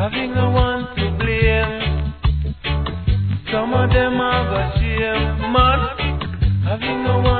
having no one to blame. Some of them are got shame, man, having no one